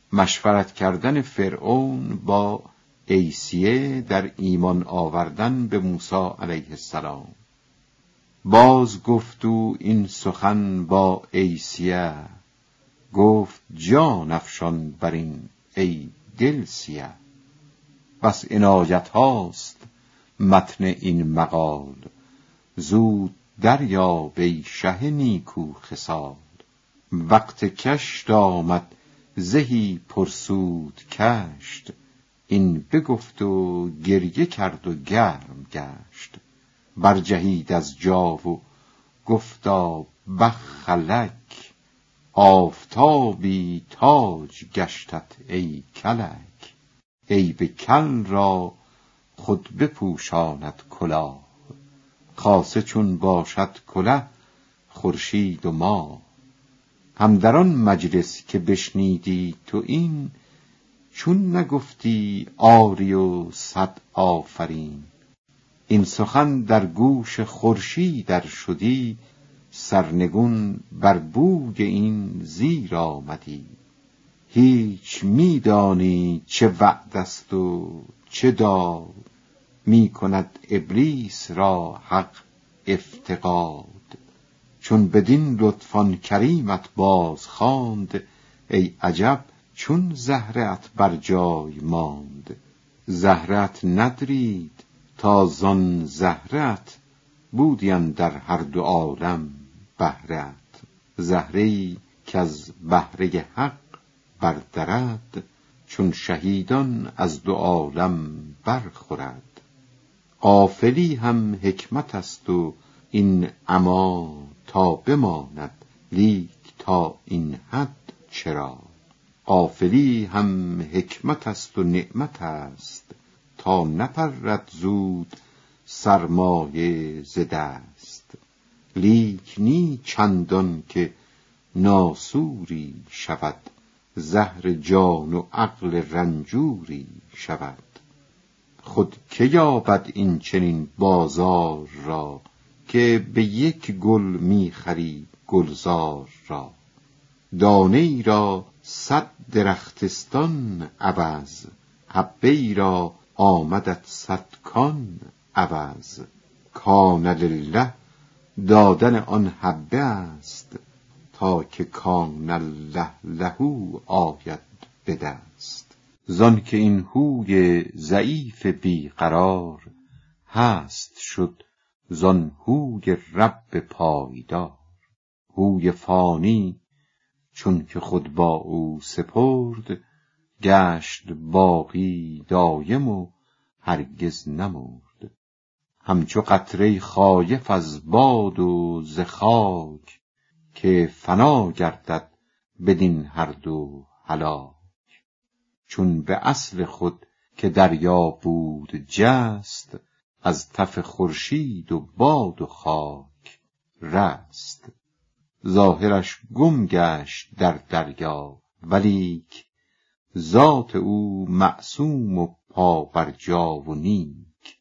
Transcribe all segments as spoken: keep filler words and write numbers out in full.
مشورت کردن فرعون با عیسیه در ایمان آوردن به موسی علیه السلام. باز گفت او این سخن با عیسیه، گفت جان افشان بر این ای دل سیه. بس عنایت هاست متن این مقال، زود دریاب ای شه نیکو خصال. وقت کشت آمد زهی پرسود کشت، این بگفت و گریه کرد و گرم گشت. برجهید از جا و گفتا بخلک، آفتابی تاج گشتت ای کلک. عیب کل را خود بپوشاند کلاه، خاصه چون باشد کله خورشید و ماه. هم در آن مجلس که بشنیدی تو این، چون نگفتی آری و صد آفرین. این سخن در گوش خورشید ار شدی، سرنگون بر بوی این زیر آمدی. هیچ می دانی چه وعد است و چه داد، می کند ابلیس را حق افتقاد. چون بدین لطفان کریمت باز خواند، ای عجب چون زهره‌ات بر جای ماند. زهره‌ات ندرید تا زان زهره‌ات، بودی اندر هر دو عالم بهره‌ات. زهره‌ای کز بهره حق بردرد، چون شهیدان از دو عالم برخورد. غافلی هم حکمت است و این عمی تا بماند، لیک تا این حد چرا. غافلی هم حکمت است و نعمت است، تا نپرد زود سرمایه ز دست. لیک نی چندان که ناسوری شود، زهر جان و عقل رنجوری شود. خود که یابد این چنین بازار را، که به یک گل می خری گلزار را. دانه ای را صد درختستان عوض، حبه ای را آمدت صد کان عوض. کان لله دادن آن حبه است، تا که کان الله له آید به دست. زان که این هوی ضعیف بیقرار، هست شد زان هوی رب پایدار. هوی فانی چون که خود با او سپرد، گشت باقی دایم و هرگز نمرد. همچو قطره خایف از باد و ز خاک، که فنا گردد بدین هر دو هلاک. چون به اصل خود که دریا بود جست، از تف خورشید و باد و خاک رست. ظاهرش گم گشت در دریا، ولیک ذات او معصوم و پا بر جا و نیک.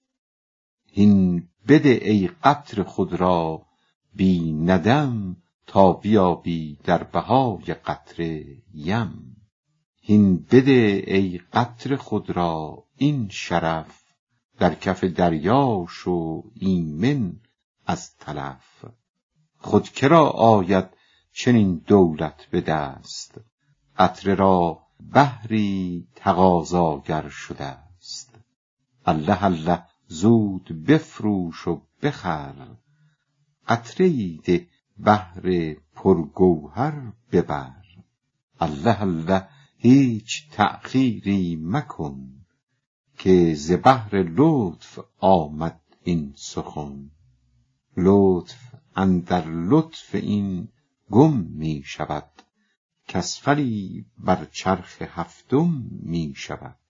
هین بده ای قطره خود را بی ندم، تا بیابی در بهای قطره یم. هین بده ای قطره خود را این شرف، در کف دریا شو ایمن از تلف. خود کرا آید چنین دولت به دست، قطره را بحری تقاضاگر شده است. الله الله زود بفروش و بخر، قطره ای ده بحر پرگوهر ببر. الله الله هیچ تأخیری مکن، که ز بحر لطف آمد این سخن. لطف اندر لطف این گم می شود، کاسفلی بر چرخ هفتم می شود.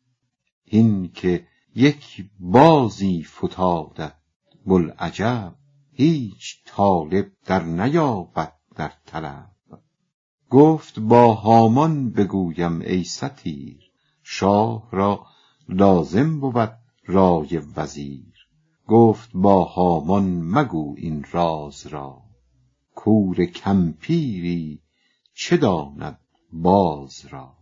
هین که یک بازی فتادت بوالعجب، هیچ طالب در نیابد در طلب. گفت با هامان بگویم ای ستیر، شاه را لازم بود رای وزیر. گفت با هامان مگو این راز را، کور کمپیری چه داند باز را.